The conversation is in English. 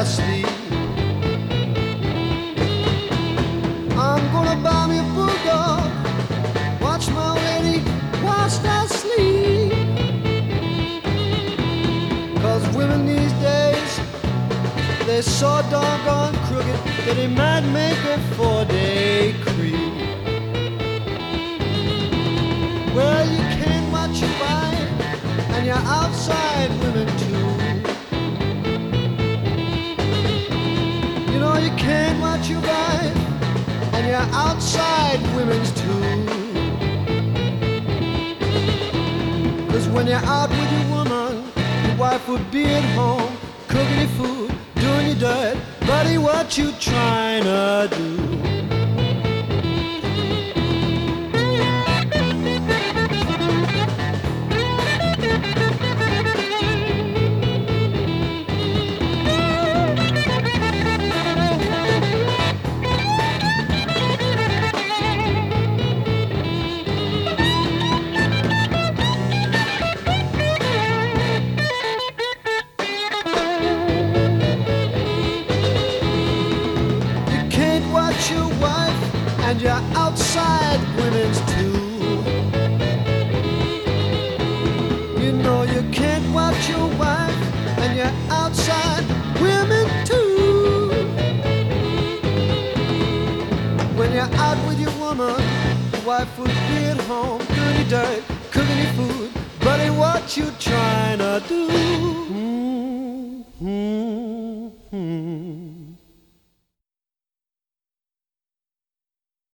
I sleep. I'm gonna buy me a bulldog, watch my lady whilst I sleep. 'Cause women these days, they're so doggone crooked that they might make a 4-day creep. Well, you can't watch your wife and your outside women too. You know you can't watch your wife and your outside women's too. 'Cause when you're out with your woman, your wife would be at home, cooking your food, doing your dirt. Buddy, what you trying to do? Your wife and your outside women's too. You know you can't watch your wife and your outside women too. When you're out with your woman, your wife would be at home doing your dirt, cooking your food. Buddy, what you trying to do?